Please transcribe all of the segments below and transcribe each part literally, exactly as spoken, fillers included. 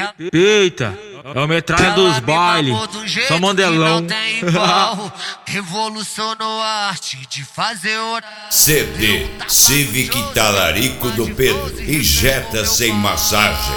Eita, é o metralha dos bailes, só mandelão. Revolucionou a arte de fazer hora. C D Civic Talarico do Pedro, injeta sem massagem.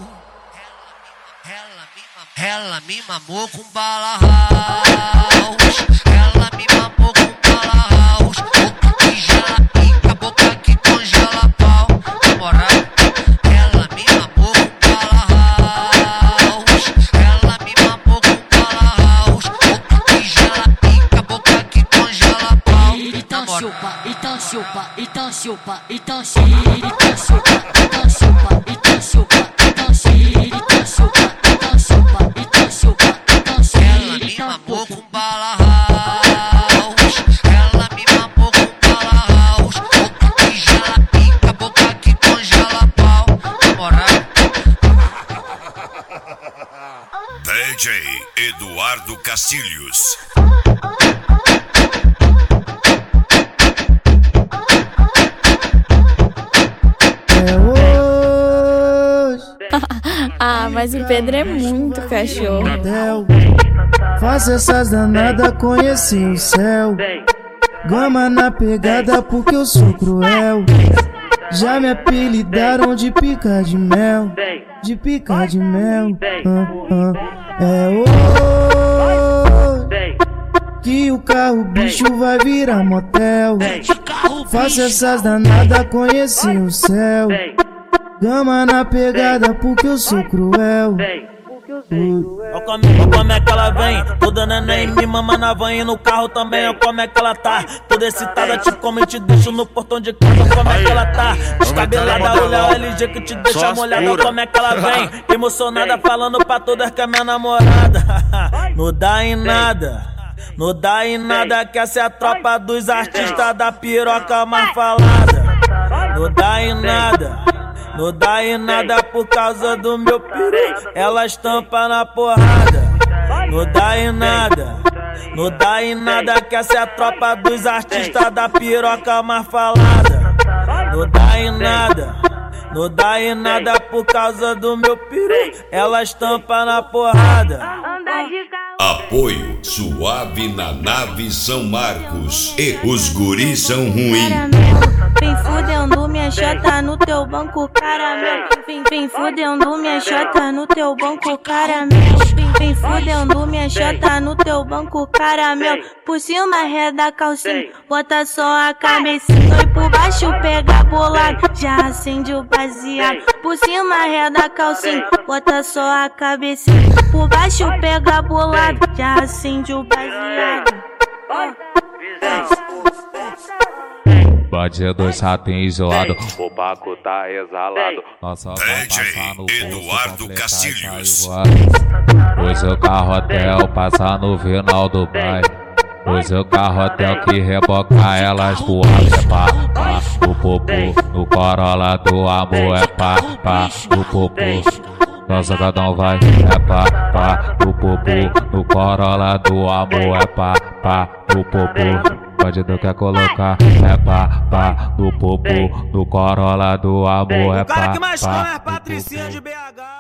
Ela me mamou com bala house. Ela me mamou com bala house. Boca que gela pica, boca que congela pau. Na moral, ela me mamou com bala house. Ela me mamou com bala house. Boca que gela pica, boca que congela pau. Então chupa, então chupa, então chupa, então chupa, então chupa, então chupa, então chupa, então chupa, então chupa. Ela me mamou com bala house. Ela me mamou com bala house. Boca que gela pica, boca que congela pau. Na moral, D J Eduardo Castilhos. Ah, mas o Pedro é muito cachorro. Faz essas danadas conhecer o céu. Gama na pegada porque eu sou cruel. Já me apelidaram de pica de mel. De pica de mel. ah, ah. É hoje que o carro bicho vai virar motel. Faça essas danadas conhecer o céu. Gama na pegada porque eu sou cruel. Olha como, como é que ela vem, toda neném me mama na van e no carro também. Olha como é que ela tá, toda excitada, te come e te deixo no portão de casa. Como é que ela tá, descabelada, olha o L G que te deixa molhada. Olha como é que ela vem, emocionada, falando pra todas que é minha namorada. Não dá em nada, não dá em nada, que essa é a tropa dos artistas da piroca mais falada. Não dá em nada, não dá em nada por causa do meu piru, ela estampa na porrada. Não dá em nada, não dá em nada, que essa é a tropa dos artistas da piroca mais falada. Não dá em nada, não dá em nada por causa do meu piru, ela estampa na porrada. Apoio Suave na Nave São Marcos e os guris são ruins. Vem fudendo minha chota no teu banco, caramelo. Vem, vem fudendo minha chota no teu banco, caramelo. Vem, vem fudendo minha chota no teu banco, caramelo. Por cima reda a calcinha, bota só a cabecinha. E por baixo pega bolado, já acende o baseado. Por cima reda a calcinha, bota só a cabecinha. Por baixo pega bolado, já acende o baseado. Bandido chato enjoado, o Paco tá exalado. Nossa, D J Eduardo Castilhos. Hoje o carrotel passa no final do baile. Hoje o carrotel que reboca elas voam. É pá, pá, no popô, no Corolla do amor. É pá, pá, no popô. Nossa, cada um vai, é pá, pá, no popô, no Corolla do amor. É pá, pá, no popô. Bandido quer colocar, é pá, pá, no popô, no Corolla do amor. É pá, o cara que mais come é pá, a Patricinha de B H.